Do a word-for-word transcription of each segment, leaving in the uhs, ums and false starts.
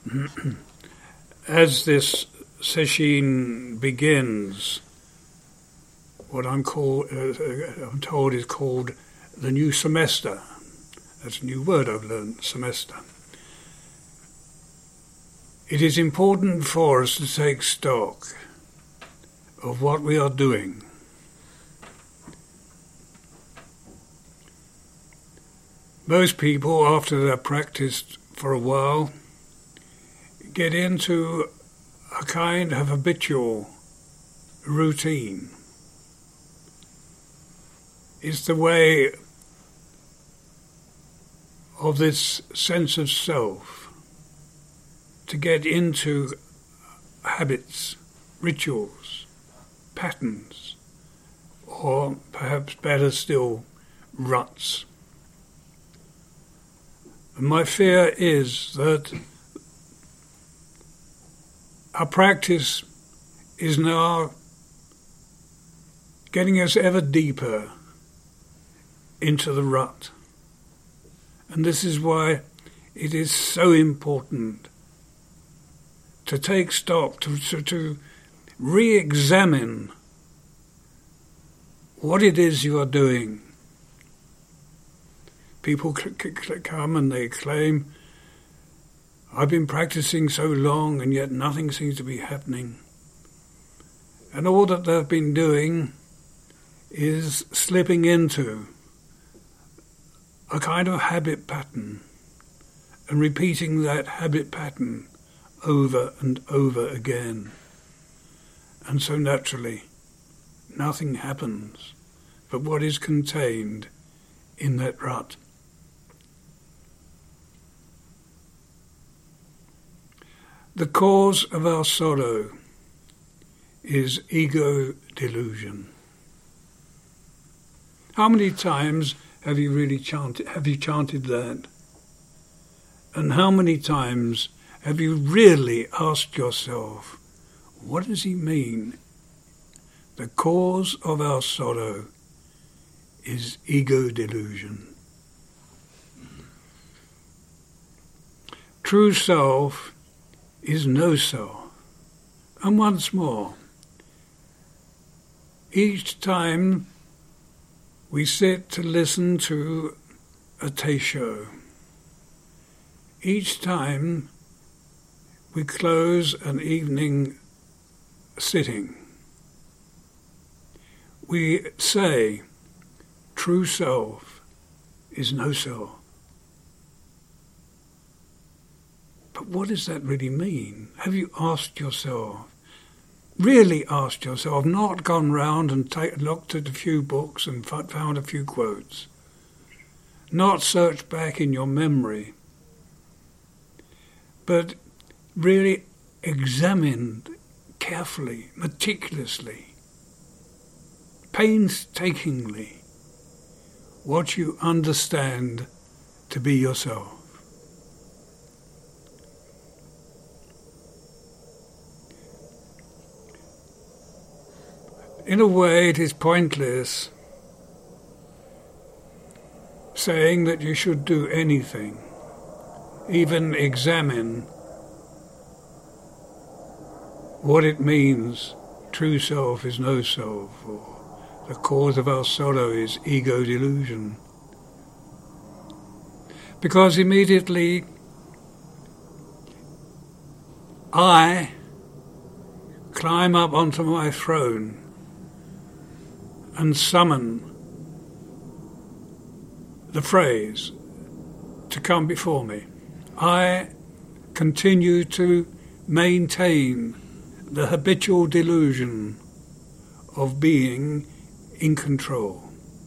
As this session begins, what I'm, call, uh, I'm told is called the new semester. That's a new word I've learned, semester. It is important for us to take stock of what we are doing. Most people, after they've practiced for a while, get into a kind of habitual routine. It's the way of this sense of self to get into habits, rituals, patterns, or perhaps better still, ruts. And my fear is that our practice is now getting us ever deeper into the rut. And this is why it is so important to take stock, to, to, to re-examine what it is you are doing. People come and they claim, I've been practicing so long and yet nothing seems to be happening. And all that they've been doing is slipping into a kind of habit pattern and repeating that habit pattern over and over again. And so naturally, nothing happens but what is contained in that rut. The cause of our sorrow is ego delusion. How many times have you really chanted, have you chanted that? And how many times have you really asked yourself, what does he mean? The cause of our sorrow is ego delusion. True self is no self. And once more, each time we sit to listen to a teisho, each time we close an evening sitting, we say, true self is no self. But what does that really mean? Have you asked yourself, really asked yourself, not gone round and take, looked at a few books and found a few quotes, not searched back in your memory, but really examined carefully, meticulously, painstakingly what you understand to be yourself. In a way, it is pointless saying that you should do anything, even examine what it means true self is no self, or the cause of our sorrow is ego delusion. Because immediately I climb up onto my throne and summon the phrase to come before me. I continue to maintain the habitual delusion of being in control.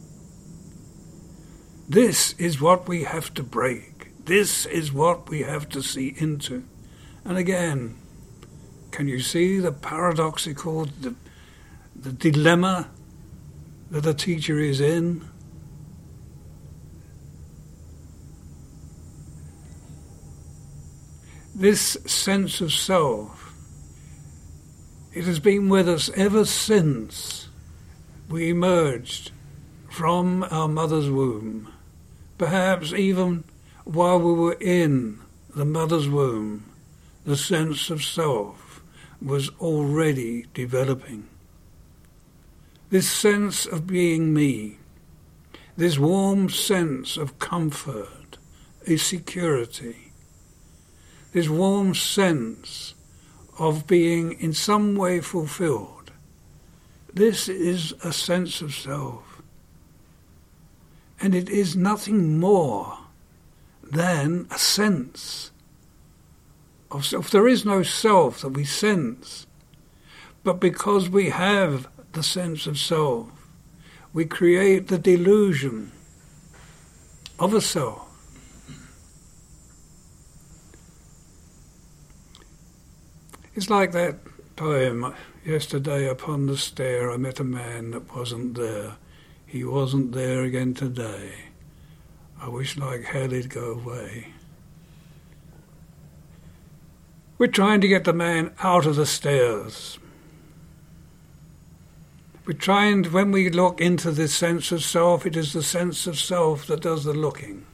This is what we have to break. This is what we have to see into. And again, can you see the paradoxical, the, the dilemma that a teacher is in? This sense of self, it has been with us ever since we emerged from our mother's womb, perhaps even while we were in the mother's womb. the sense of self was already developing. This sense of being me, this warm sense of comfort, a security, this warm sense of being in some way fulfilled, this is a sense of self. And it is nothing more than a sense of self. There is no self that we sense, but because we have the sense of self, we create the delusion of a self. It's like that poem, yesterday upon the stair I met a man that wasn't there. He wasn't there again today. I wish like hell he'd go away. We're trying to get the man out of the stairs. We're trying, when we look into this sense of self, it is the sense of self that does the looking.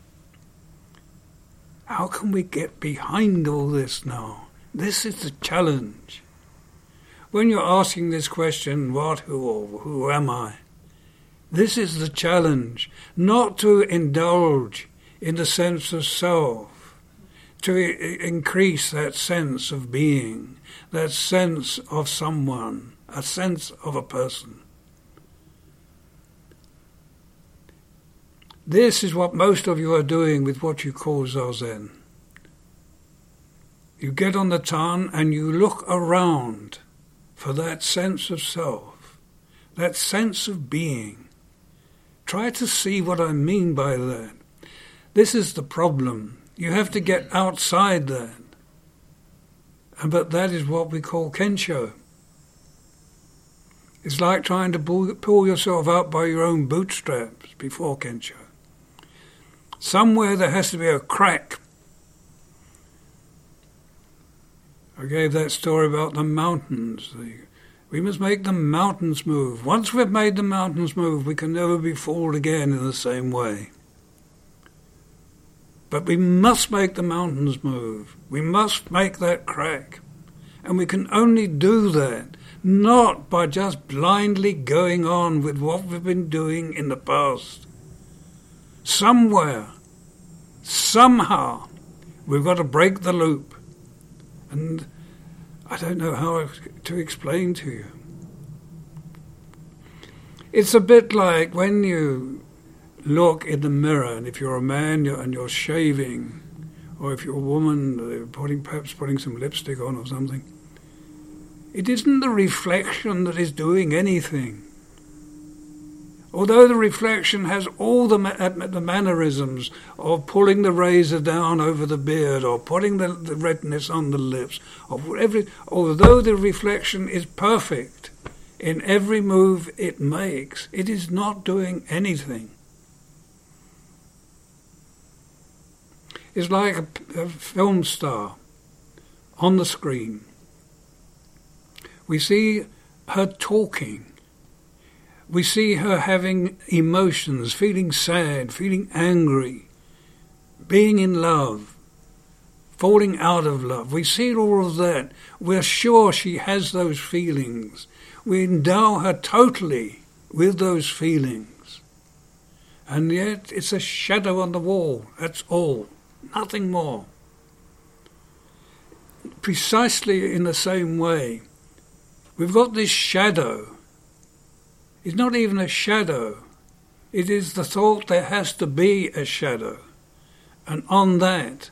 How can we get behind all this now? This is the challenge. When you're asking this question, what, who, or who am I? This is the challenge, not to indulge in the sense of self, to I- increase that sense of being, that sense of someone, a sense of a person. This is what most of you are doing with what you call Zazen. You get on the tan and you look around for that sense of self, that sense of being. Try to see what I mean by that. This is the problem. You have to get outside that. But that is what we call Kensho. It's like trying to pull, pull yourself up by your own bootstraps before Kensho. Somewhere there has to be a crack. I gave that story about the mountains. The, we must make the mountains move. Once we've made the mountains move, we can never be fooled again in the same way. But we must make the mountains move. We must make that crack. And we can only do that not by just blindly going on with what we've been doing in the past. Somewhere, somehow, we've got to break the loop. And I don't know how to explain to you. It's a bit like when you look in the mirror, and if you're a man you're, and you're shaving, or if you're a woman, putting, perhaps putting some lipstick on or something, it isn't the reflection that is doing anything. Although the reflection has all the, ma- the mannerisms of pulling the razor down over the beard or putting the, the redness on the lips, or whatever, although the reflection is perfect in every move it makes, it is not doing anything. It's like a, a film star on the screen. We see her talking. We see her having emotions, feeling sad, feeling angry, being in love, falling out of love. We see all of that. We're sure she has those feelings. We endow her totally with those feelings. And yet it's a shadow on the wall, that's all, nothing more. Precisely in the same way, we've got this shadow. It's not even a shadow. It is the thought there has to be a shadow. And on that,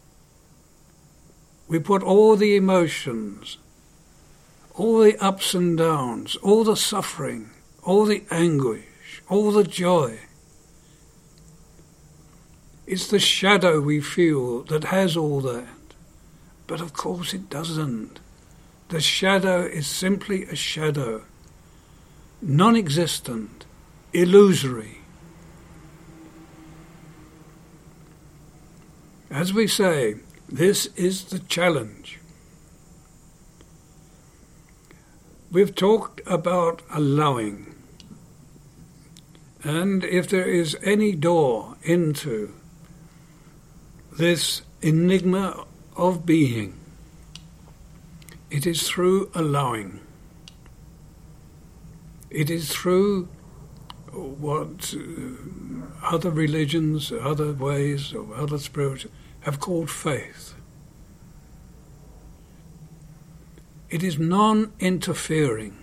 we put all the emotions, all the ups and downs, all the suffering, all the anguish, all the joy. It's the shadow we feel that has all that. But of course it doesn't. The shadow is simply a shadow. Non-existent, illusory. As we say, this is the challenge. We've talked about allowing, and if there is any door into this enigma of being, It is through allowing. It is through what uh, other religions, other ways, or other spirits have called faith. It is non-interfering.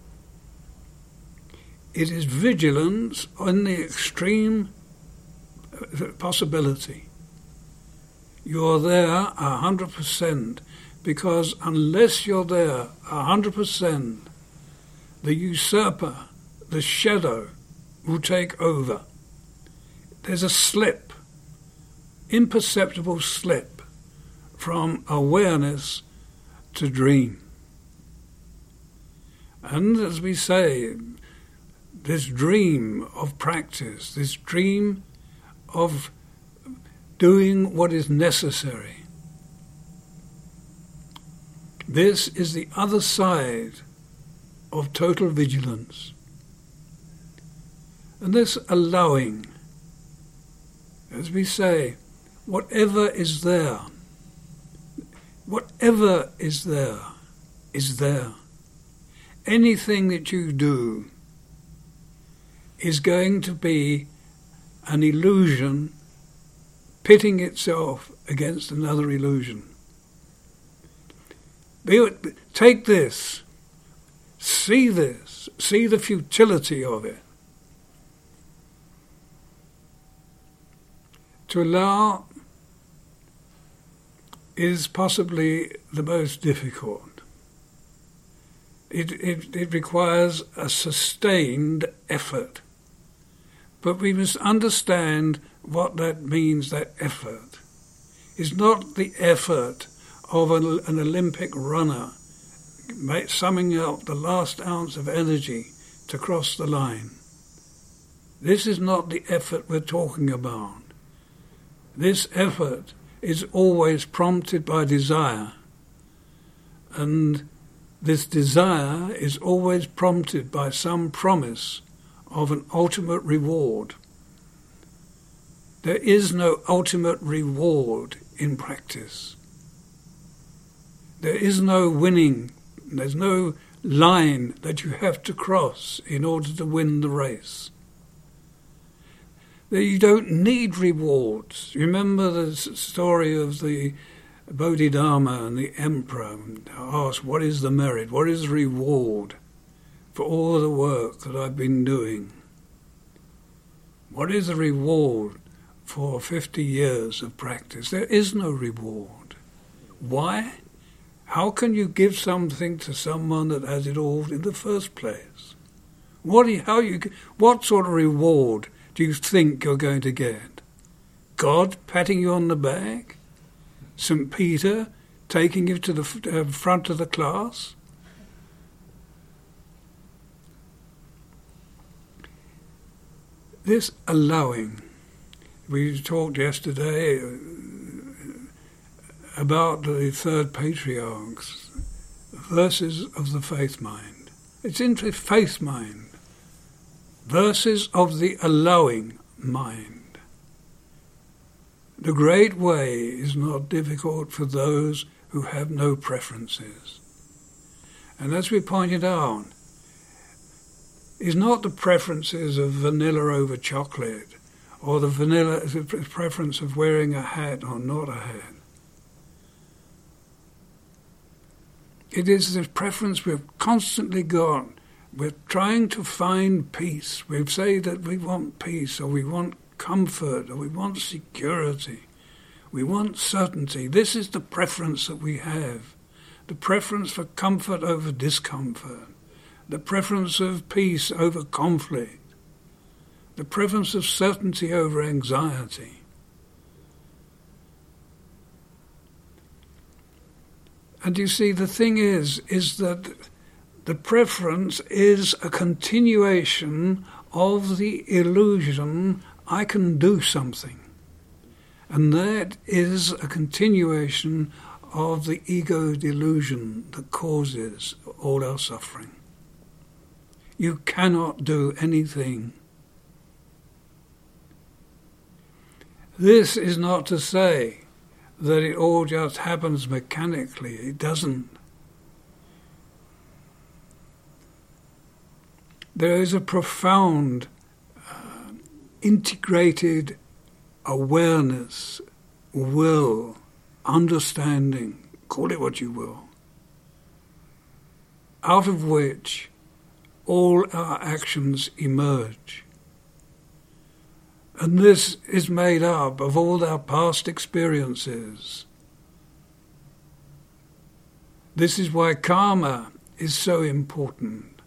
It is vigilance on the extreme possibility. You are there a hundred percent, because unless you're there a hundred percent, the usurper, the shadow, will take over. There's a slip, imperceptible slip, from awareness to dream. And as we say, this dream of practice, this dream of doing what is necessary, this is the other side of total vigilance. And this allowing, as we say, whatever is there, whatever is there, is there. Anything that you do is going to be an illusion pitting itself against another illusion. Take this, see this, see the futility of it. To allow is possibly the most difficult. It, it, it requires a sustained effort. But we must understand what that means, that effort. It's not the effort of an, an Olympic runner summing up the last ounce of energy to cross the line. This is not the effort we're talking about. This effort is always prompted by desire, and this desire is always prompted by some promise of an ultimate reward. There is no ultimate reward in practice. There is no winning. There's no line that you have to cross in order to win the race. You don't need rewards. Remember the story of the Bodhidharma and the emperor asked, what is the merit, what is the reward for all the work that I've been doing? What is the reward for fifty years of practice? There is no reward. Why? How can you give something to someone that has it all in the first place? What, do you, how you, what sort of reward do you think you're going to get? God patting you on the back? Saint Peter taking you to the uh, front of the class? This allowing. We talked yesterday about the third patriarchs, verses of the faith mind. It's into faith mind. Verses of the allowing mind. The great way is not difficult for those who have no preferences. And as we pointed out, is not the preferences of vanilla over chocolate, or the vanilla the preference of wearing a hat or not a hat. It is the preference we've constantly got. We're trying to find peace. We say that we want peace, or we want comfort, or we want security. We want certainty. This is the preference that we have. The preference for comfort over discomfort. The preference of peace over conflict. The preference of certainty over anxiety. And you see, the thing is, is that the preference is a continuation of the illusion I can do something. And that is a continuation of the ego delusion that causes all our suffering. You cannot do anything. This is not to say that it all just happens mechanically. It doesn't. there is a profound uh, integrated awareness, will, understanding, call it what you will, out of which all our actions emerge. And this is made up of all our past experiences. This is why karma is so important.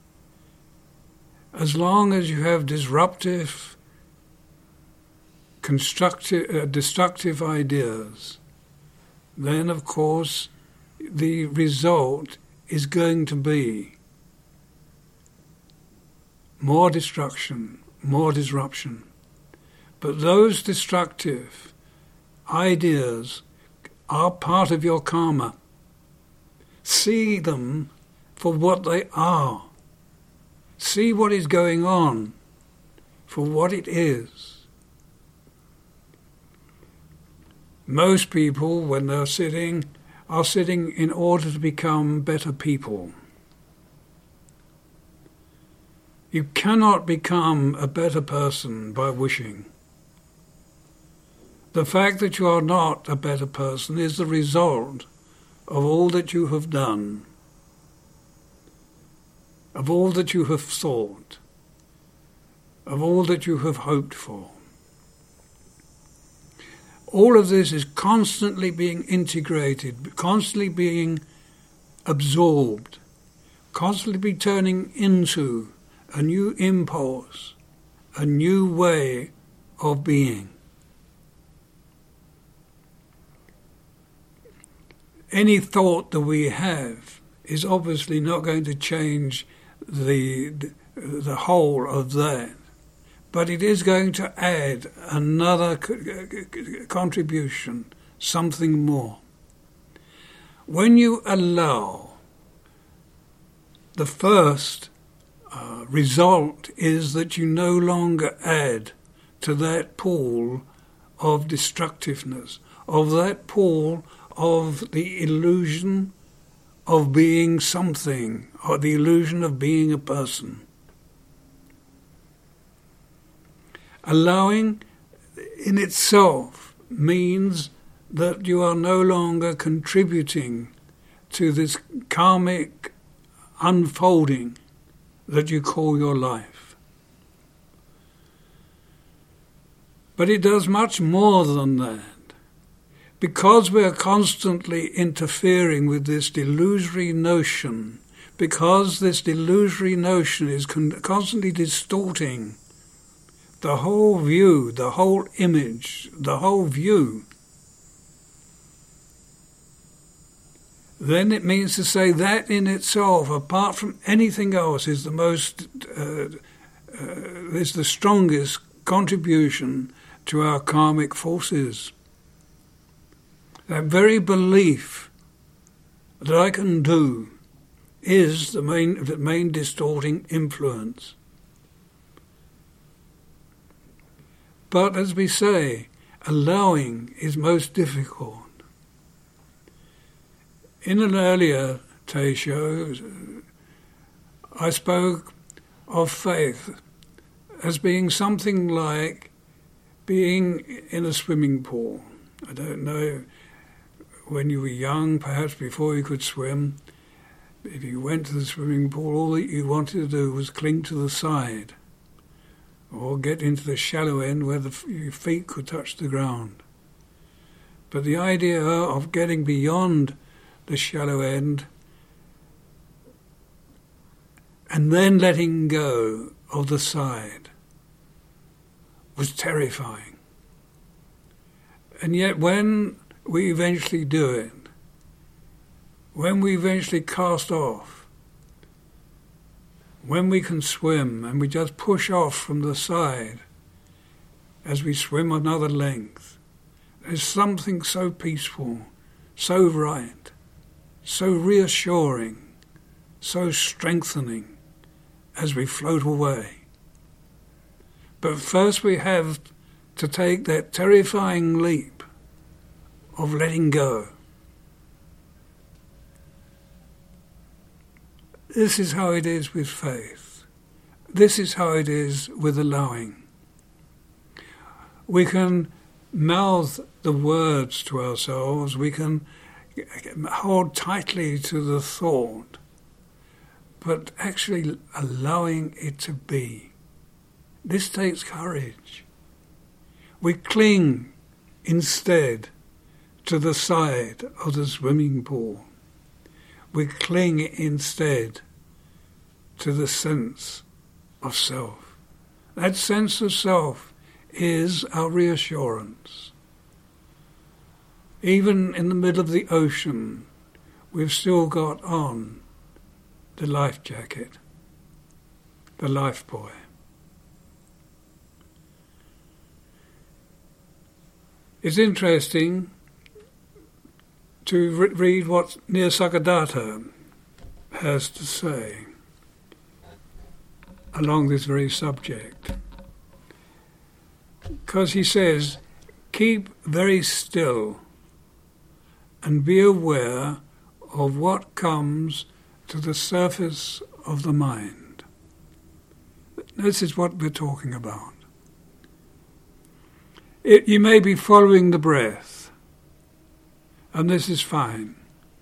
As long as you have disruptive, constructive, uh, destructive ideas, then of course the result is going to be more destruction, more disruption. But those destructive ideas are part of your karma. See them for what they are. See what is going on for what it is. Most people, when they're sitting, are sitting in order to become better people. You cannot become a better person by wishing. The fact that you are not a better person is the result of all that you have done, of all that you have thought, of all that you have hoped for. All of this is constantly being integrated, constantly being absorbed, constantly be turning into a new impulse, a new way of being. Any thought that we have is obviously not going to change the the whole of that, but it is going to add another contribution, something more. When you allow, the first uh, result is that you no longer add to that pool of destructiveness, of that pool of the illusion of being something, or the illusion of being a person. Allowing in itself means that you are no longer contributing to this karmic unfolding that you call your life. But it does much more than that. Because we are constantly interfering with this delusory notion, because this delusory notion is con- constantly distorting the whole view, the whole image, the whole view, then it means to say that in itself, apart from anything else, is the most, uh, uh, is the strongest contribution to our karmic forces. That very belief that I can do is the main, the main distorting influence. But as we say, allowing is most difficult. In an earlier Tay show, I spoke of faith as being something like being in a swimming pool. I don't know, when you were young, perhaps before you could swim, if you went to the swimming pool, all that you wanted to do was cling to the side or get into the shallow end where the, your feet could touch the ground. But the idea of getting beyond the shallow end and then letting go of the side was terrifying. And yet when we eventually do it, when we eventually cast off, when we can swim and we just push off from the side as we swim another length, there's something so peaceful, so right, so reassuring, so strengthening as we float away. But first we have to take that terrifying leap of letting go. This is how it is with faith. this is how it is with allowing. We can mouth the words to ourselves, we can hold tightly to the thought, but actually allowing it to be. This takes courage. We cling instead to the side of the swimming pool. We cling instead to the sense of self. That sense of self is our reassurance. Even in the middle of the ocean, we've still got on the life jacket, the life buoy. It's interesting to re- read what Nisargadatta has to say along this very subject. Because he says, keep very still and be aware of what comes to the surface of the mind. This is what we're talking about. It, you may be following the breath, and this is fine.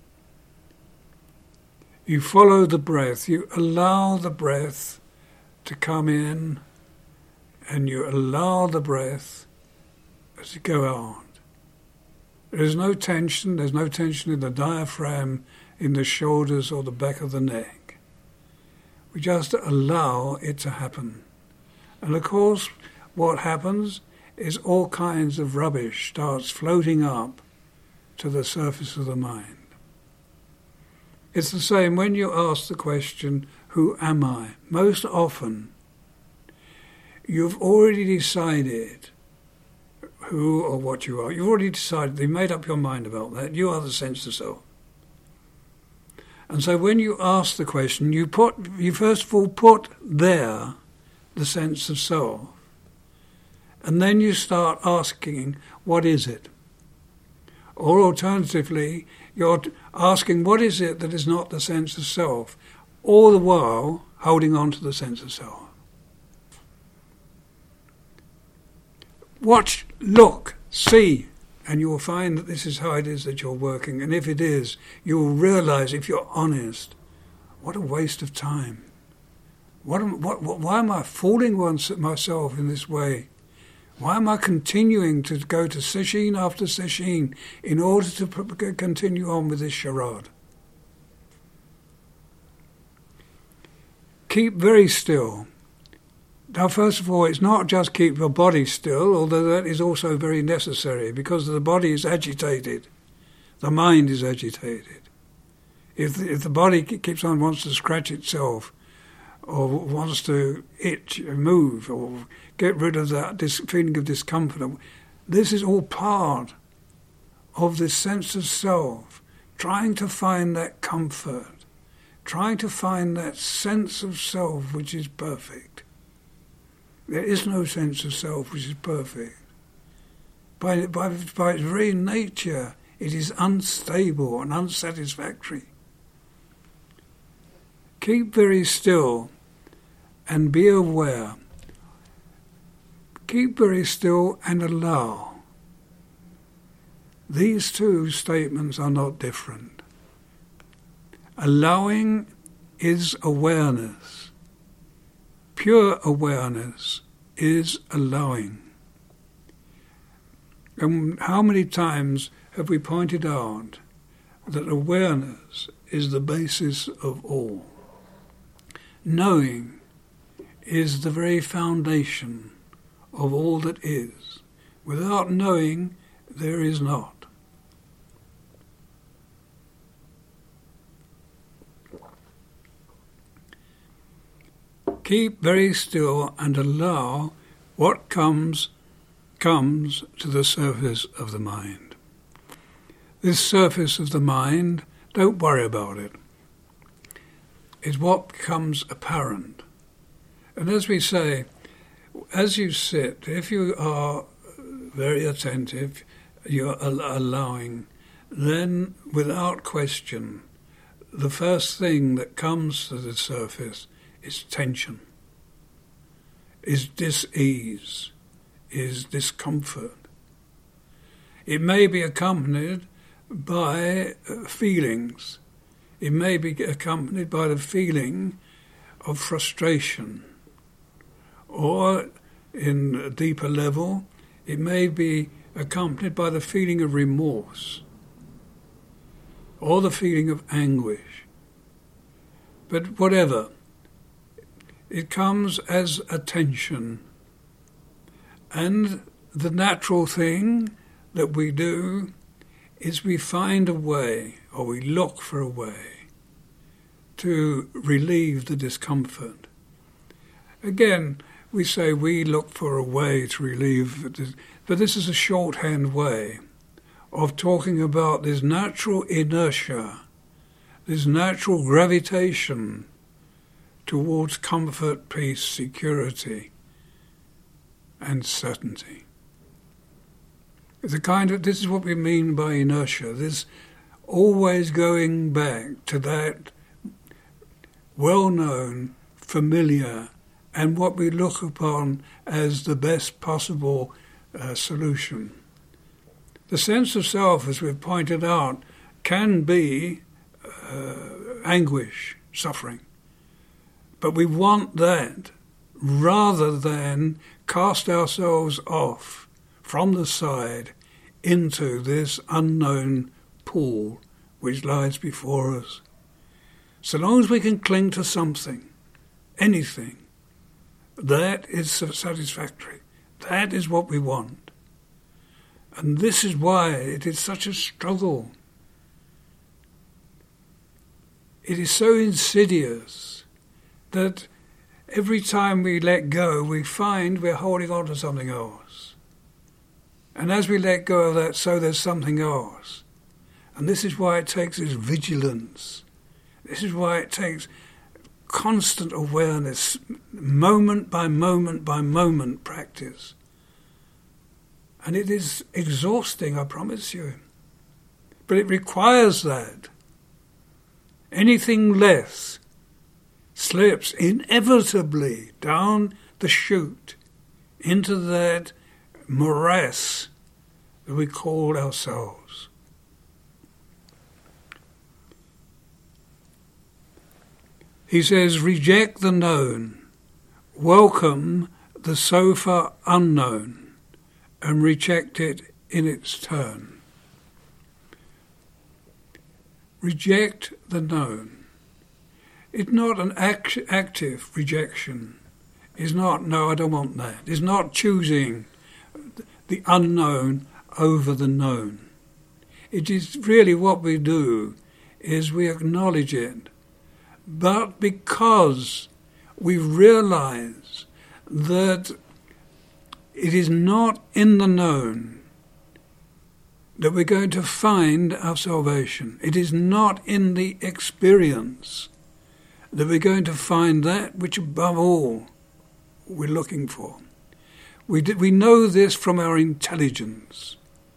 You follow the breath, you allow the breath to come in, and you allow the breath to go out. There is no tension, there's no tension in the diaphragm, in the shoulders or the back of the neck. We just allow it to happen. And of course, what happens is all kinds of rubbish starts floating up to the surface of the mind. It's the same when you ask the question, who am I? Most often, you've already decided who or what you are. You've already decided, you've made up your mind about that. You are the sense of self. And so when you ask the question, you put, you first of all put there the sense of self. And then you start asking, what is it? Or alternatively, you're asking, what is it that is not the sense of self? All the while holding on to the sense of self. Watch, look, see, and you will find that this is how it is that you're working. And if it is, you will realize, if you're honest, what a waste of time. What am, what, what, why am I fooling myself in this way? Why am I continuing to go to sesshin after sesshin in order to p- continue on with this charade? Keep very still. Now, first of all, it's not just keep your body still, although that is also very necessary, because the body is agitated. The mind is agitated. If the, if the body keeps on, wants to scratch itself, or wants to itch, move, or get rid of that dis- feeling of discomfort, this is all part of this sense of self, trying to find that comfort, trying to find that sense of self which is perfect. There is no sense of self which is perfect. By, by, by its very nature, it is unstable and unsatisfactory. Keep very still and be aware. Keep very still and allow. These two statements are not different. Allowing is awareness. Pure awareness is allowing. And how many times have we pointed out that awareness is the basis of all? Knowing is the very foundation of all that is. Without knowing, there is not. Keep very still and allow what comes, comes to the surface of the mind. This surface of the mind, don't worry about it. Is what becomes apparent. And as we say, as you sit, if you are very attentive, you're allowing, then without question, the first thing that comes to the surface is tension. is dis-ease, is discomfort. It may be accompanied by uh, feelings. It may be accompanied by the feeling of frustration. Or, in a deeper level, it may be accompanied by the feeling of remorse or the feeling of anguish. But whatever, it comes as a tension. And the natural thing that we do is we find a way, or we look for a way, to relieve the discomfort. Again, we say we look for a way to relieve this, but this is a shorthand way of talking about this natural inertia, this natural gravitation towards comfort, peace, security, and certainty. It's a kind of, this is what we mean by inertia, this always going back to that well-known, familiar, and what we look upon as the best possible uh, solution. The sense of self, as we've pointed out, can be uh, anguish, suffering. But we want that rather than cast ourselves off from the side into this unknown pool which lies before us. So long as we can cling to something, anything, that is satisfactory. That is what we want. And this is why it is such a struggle. It is so insidious that every time we let go, we find we're holding on to something else. And as we let go of that, so there's something else. And this is why it takes this vigilance. This is why it takes constant awareness, moment by moment by moment practice. And it is exhausting, I promise you. But it requires that. Anything less slips inevitably down the chute into that morass that we call ourselves. He says, reject the known, welcome the so far unknown, and reject it in its turn. Reject the known. It's not an act- active rejection. It's not, no, I don't want that. It's not choosing the unknown over the known. It is really what we do is we acknowledge it. But because we realize that it is not in the known that we're going to find our salvation. It is not in the experience that we're going to find that which above all we're looking for. We, d- we know this from our intelligence.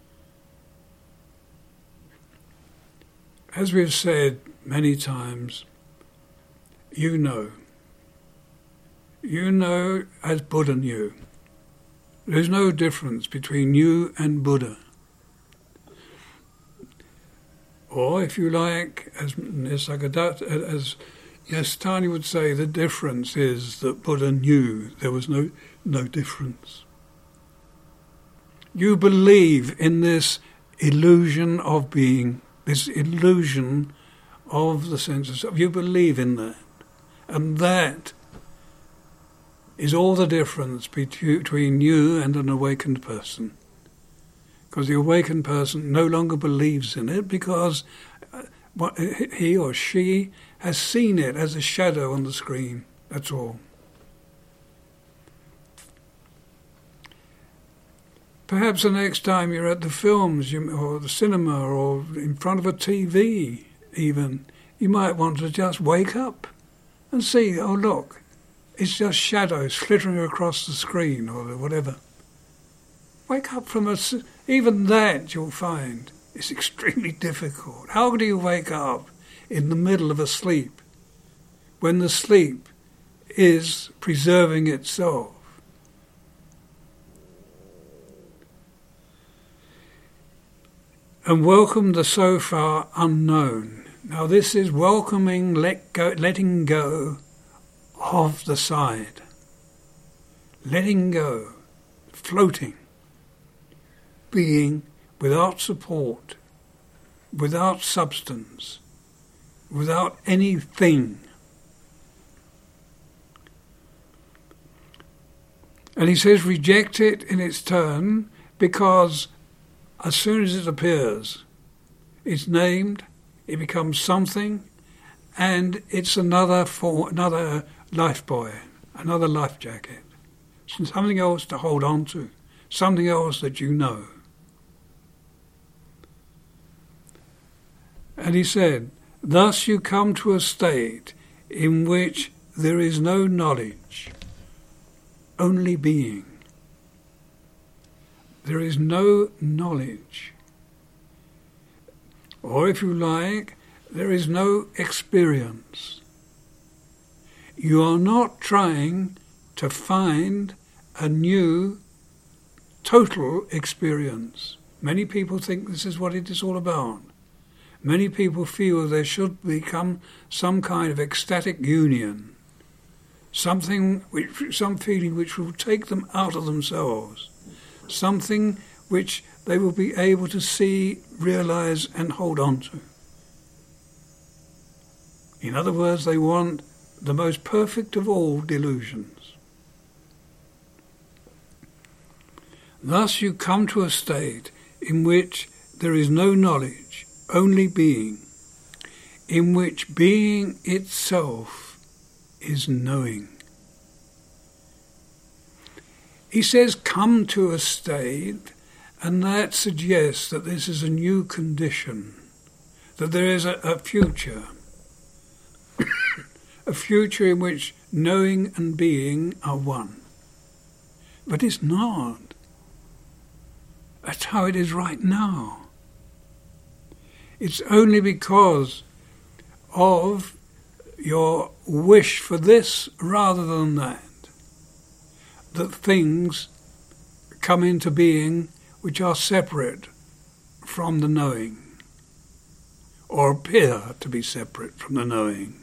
As we've said many times, you know. You know as Buddha knew. There's no difference between you and Buddha. Or, if you like, as Nisargadatta, as Yasutani would say, the difference is that Buddha knew there was no, no difference. You believe in this illusion of being, this illusion of the sense of self. You believe in that. And that is all the difference between you and an awakened person. Because the awakened person no longer believes in it because he or she has seen it as a shadow on the screen. That's all. Perhaps the next time you're at the films or the cinema or in front of a T V even, you might want to just wake up and see, oh look, it's just shadows flittering across the screen or whatever. Wake up from a... Even that you'll find is extremely difficult. How do you wake up in the middle of a sleep when the sleep is preserving itself? and welcome the so far unknown. Now this is welcoming, let go, letting go of the side. Letting go, floating, being without support, without substance, without anything. And he says reject it in its turn, because as soon as it appears, it's named, it becomes something, and it's another for another life buoy, another life jacket, something else to hold on to, something else that you know. And he said, thus you come to a state in which there is no knowledge, only being. There is no knowledge. Or if you like, there is no experience. You are not trying to find a new total experience. Many people think this is what it is all about. Many people feel there should become some kind of ecstatic union, something, which, some feeling which will take them out of themselves, something which they will be able to see, realize, and hold on to. In other words, they want the most perfect of all delusions. Thus you come to a state in which there is no knowledge, only being, in which being itself is knowing. He says, come to a state, and that suggests that this is a new condition, that there is a, a future, a future in which knowing and being are one. But it's not. That's how it is right now. It's only because of your wish for this rather than that, that things come into being which are separate from the knowing, or appear to be separate from the knowing.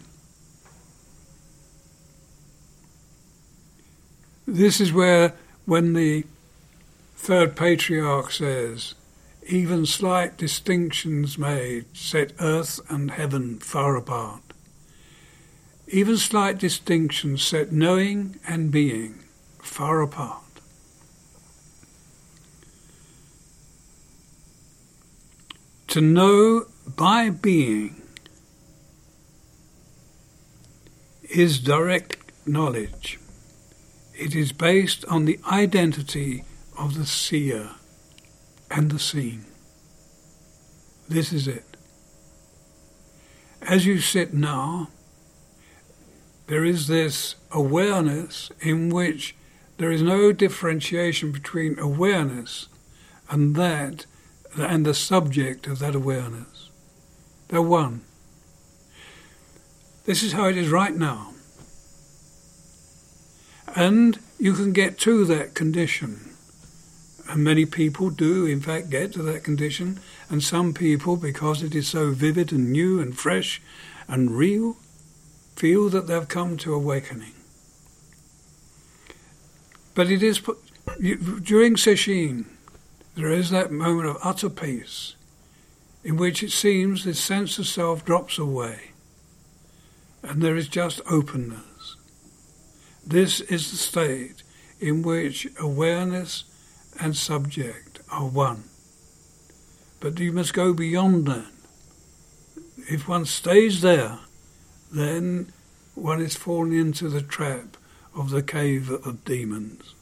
This is where, when the third patriarch says, even slight distinctions made set earth and heaven far apart. Even slight distinctions set knowing and being far apart. To know by being is direct knowledge. It is based on the identity of the seer and the seen. This is it. As you sit now, there is this awareness in which there is no differentiation between awareness and that and the subject of that awareness. They're one. This is how it is right now. And you can get to that condition. And many people do, in fact, get to that condition. And some people, because it is so vivid and new and fresh and real, feel that they've come to awakening. But it is, during Sesshin, there is that moment of utter peace in which it seems this sense of self drops away and there is just openness. This is the state in which awareness and subject are one. But you must go beyond that. If one stays there, then one is falling into the trap of the cave of demons.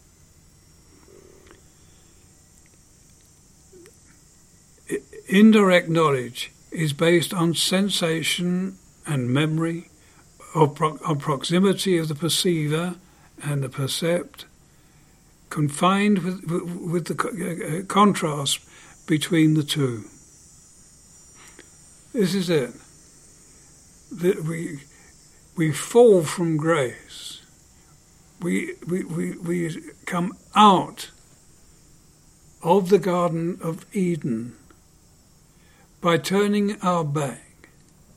Indirect knowledge is based on sensation and memory, or pro- on proximity of the perceiver and the percept, confined with, with the co- uh, contrast between the two. This is it. That we we fall from grace. We we, we we come out of the Garden of Eden by turning our back,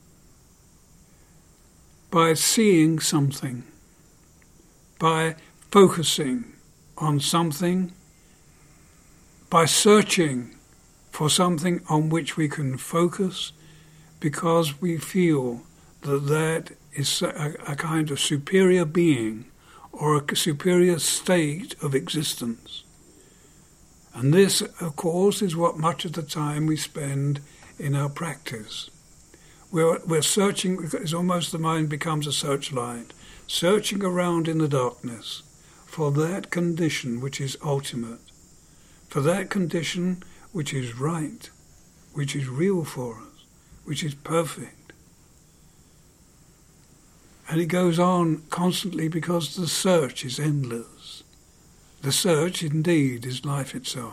by seeing something, by focusing on something, by searching for something on which we can focus, because we feel that that is a, a kind of superior being or a superior state of existence. And this, of course, is what much of the time we spend in our practice. We're, we're searching, it's almost the mind becomes a searchlight, searching around in the darkness for that condition which is ultimate, for that condition which is right, which is real for us, which is perfect. And it goes on constantly because the search is endless. The search, indeed, is life itself.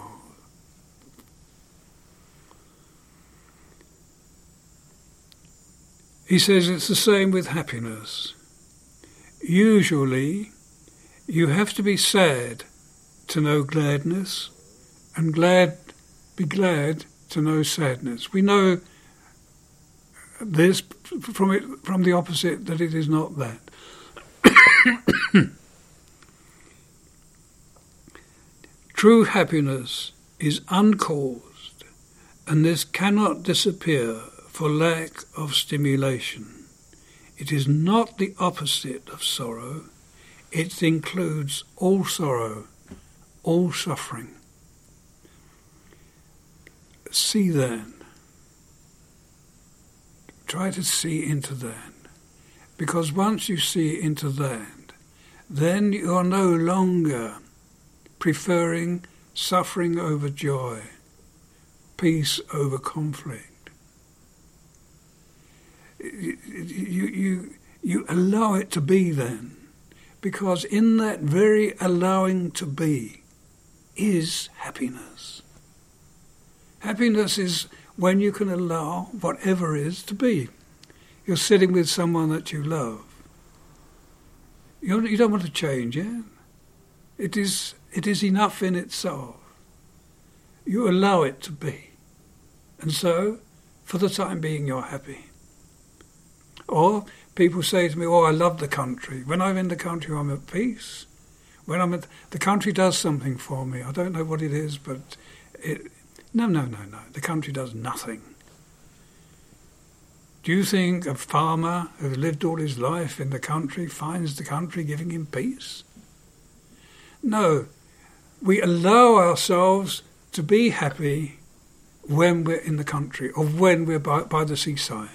He says it's the same with happiness. Usually, you have to be sad to know gladness, and glad, be glad to know sadness. We know this from it, from the opposite, that it is not that. True happiness is uncaused, and this cannot disappear for lack of stimulation. It is not the opposite of sorrow. It includes all sorrow, all suffering. See that. Try to see into that. Because once you see into that, then you are no longer preferring suffering over joy, peace over conflict. You, you, you allow it to be then, because in that very allowing to be is happiness. Happiness is when you can allow whatever is to be. You're sitting with someone that you love. You don't want to change it. It is, it is enough in itself. You allow it to be. And so, for the time being, you're happy. Or people say to me, oh, I love the country. When I'm in the country, I'm at peace. When I'm at, the country does something for me. I don't know what it is, but it, no, no, no, no. The country does nothing. Do you think a farmer who lived all his life in the country finds the country giving him peace? No. We allow ourselves to be happy when we're in the country or when we're by, by the seaside.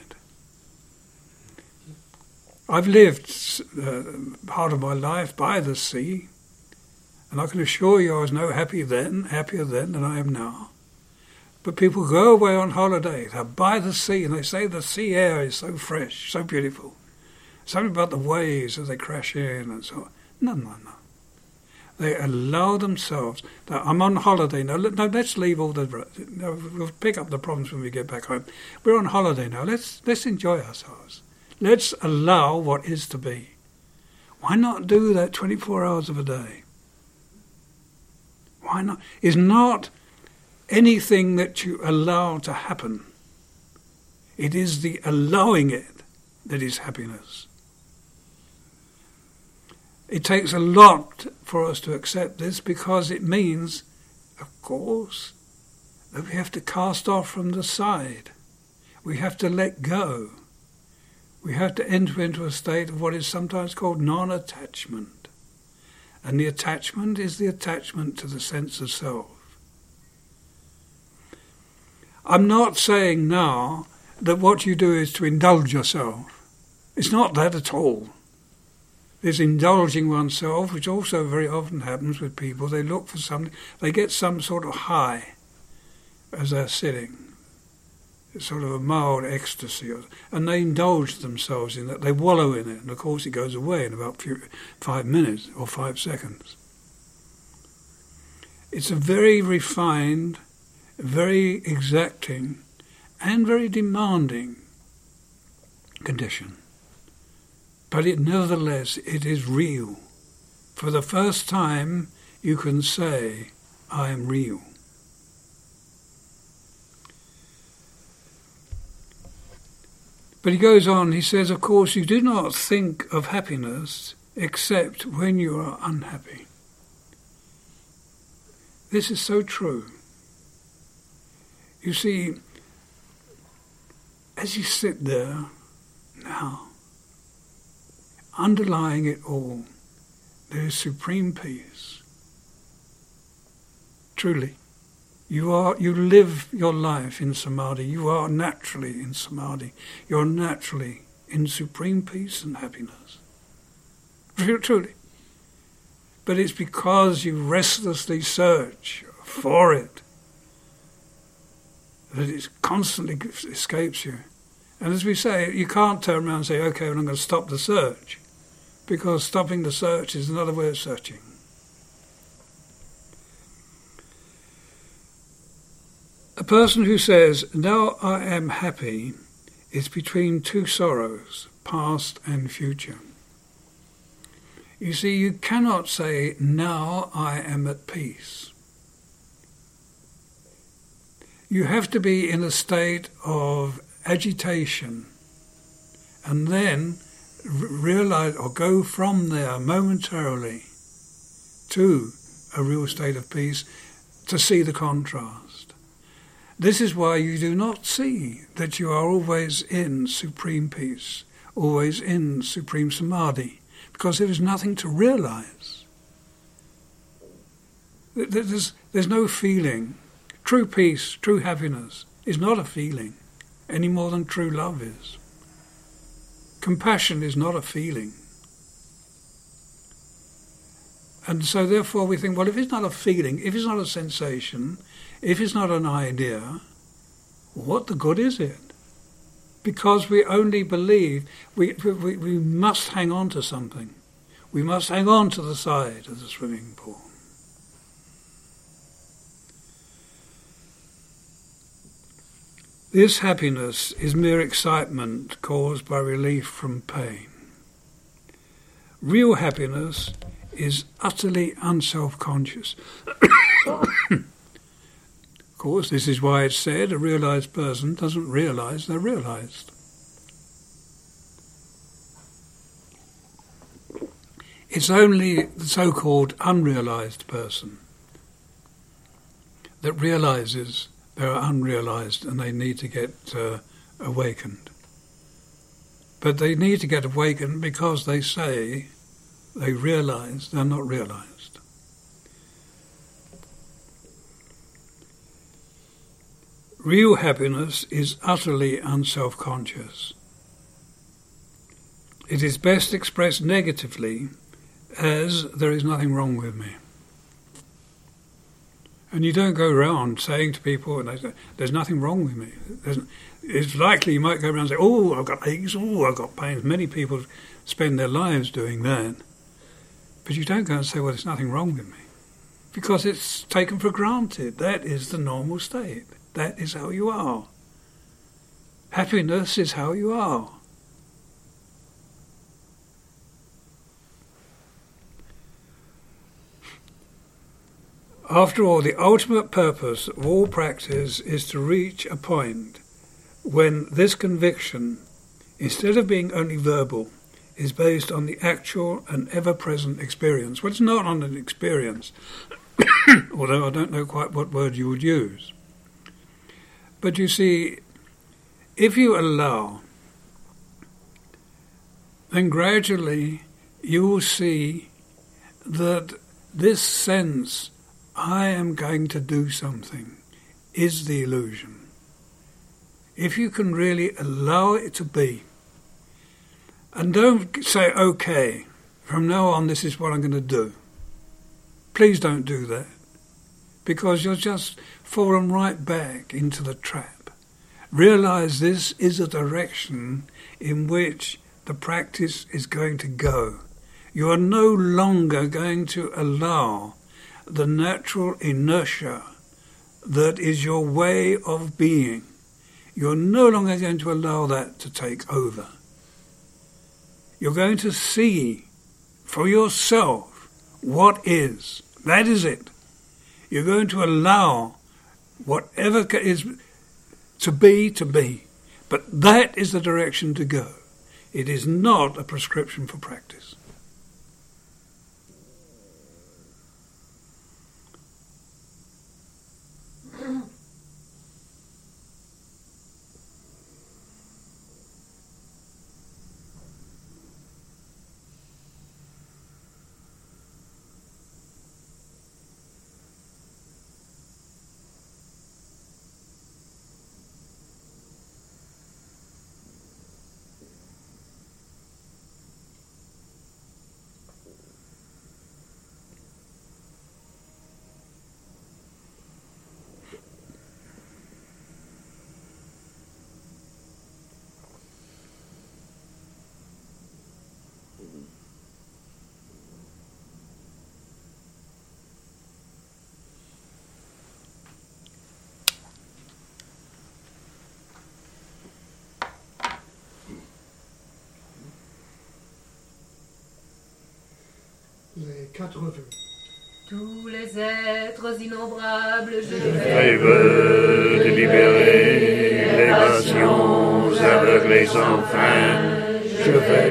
I've lived uh, part of my life by the sea, and I can assure you I was no happy then, happier then than I am now. But people go away on holiday, they're by the sea, and they say the sea air is so fresh, so beautiful. Something about the waves as they crash in and so on. No, no, no. They allow themselves. Now, I'm on holiday now. No, let's leave all the. No, we'll pick up the problems when we get back home. We're on holiday now. Let's let's enjoy ourselves. Let's allow what is to be. Why not do that twenty-four hours of a day? Why not? Is not anything that you allow to happen. It is the allowing it that is happiness. It takes a lot for us to accept this, because it means, of course, that we have to cast off from the side. We have to let go. We have to enter into a state of what is sometimes called non-attachment. And the attachment is the attachment to the sense of self. I'm not saying now that what you do is to indulge yourself. It's not that at all. There's indulging oneself, which also very often happens with people. They look for something, they get some sort of high as they're sitting. It's sort of a mild ecstasy, and they indulge themselves in that. They wallow in it, and of course it goes away in about few, five minutes or five seconds. It's a very refined, very exacting, and very demanding condition. But it nevertheless, it is real. For the first time, you can say, I am real. But he goes on, he says, of course, you do not think of happiness except when you are unhappy. This is so true. You see, as you sit there now, underlying it all, there is supreme peace. Truly. You are, you live your life in samadhi. You are naturally in samadhi. You're naturally in supreme peace and happiness. Truly. But it's because you restlessly search for it that it constantly escapes you. And as we say, you can't turn around and say, okay, well, I'm going to stop the search, because stopping the search is another way of searching. A person who says, now I am happy, is between two sorrows, past and future. You see, you cannot say, now I am at peace. You have to be in a state of agitation and then r- realize or go from there momentarily to a real state of peace to see the contrast. This is why you do not see that you are always in supreme peace, always in supreme samadhi, because there is nothing to realize. There's, there's no feeling. True peace, true happiness is not a feeling any more than true love is. Compassion is not a feeling. And so therefore we think, well, if it's not a feeling, if it's not a sensation, if it's not an idea, what the good is it? Because we only believe, we, we, we must hang on to something. We must hang on to the side of the swimming pool. This happiness is mere excitement caused by relief from pain. Real happiness is utterly unself-conscious. Of course, this is why it's said a realized person doesn't realize they're realized. It's only the so-called unrealized person that realizes they're unrealized and they need to get uh, awakened. But they need to get awakened because they say they realize they're not realized. Real happiness is utterly unself-conscious. It is best expressed negatively as there is nothing wrong with me. And you don't go around saying to people, and they say, there's nothing wrong with me. There's, it's likely you might go around and say, oh, I've got aches, oh, I've got pains. Many people spend their lives doing that. But you don't go and say, well, there's nothing wrong with me. Because it's taken for granted. That is the normal state. That is how you are. Happiness is how you are. After all, the ultimate purpose of all practice is to reach a point when this conviction, instead of being only verbal, is based on the actual and ever-present experience. Well, it's not on an experience, although I don't know quite what word you would use. But you see, if you allow, then gradually you will see that this sense, I am going to do something, is the illusion. If you can really allow it to be, and don't say, okay, from now on this is what I'm going to do. Please don't do that, because you'll just fallen right back into the trap. Realize this is a direction in which the practice is going to go. You are no longer going to allow the natural inertia that is your way of being. You're no longer going to allow that to take over. You're going to see for yourself what is. That is it. You're going to allow whatever is to be, to be. But that is the direction to go. It is not a prescription for practice. Les quatre vœux. Tous les êtres innombrables, je Je veux de libérer les passions aveugles et sans fin. Je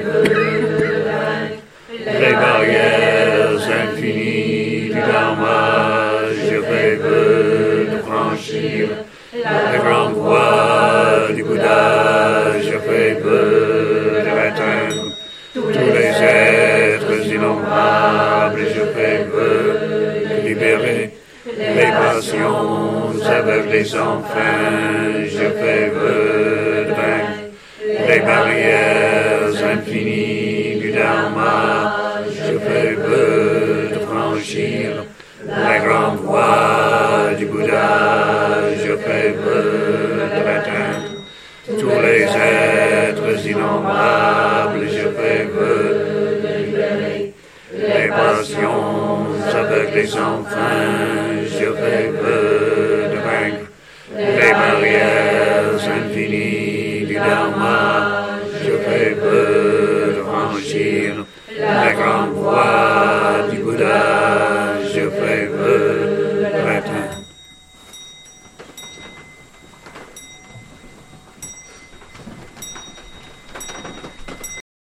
veux les barrières infinies du Dharma. Je fais vœu de franchir la grande voie du Bouddha. Je fais vœu de atteindre tous les êtres innombrables. Je fais vœu de libérer les passions aveugles et sans fin. Je fais vœu de vaincre les barrières infinies du Dharma. Je fais vœu de franchir la grande voie du Bouddha. Je fais vœu de l'atteindre tous les êtres innombrables. Je fais vœu de libérer les passions aveugles et sans fin. Je fais vœu de vaincre les barrières infinies du Dharma. Je fais vœu de franchir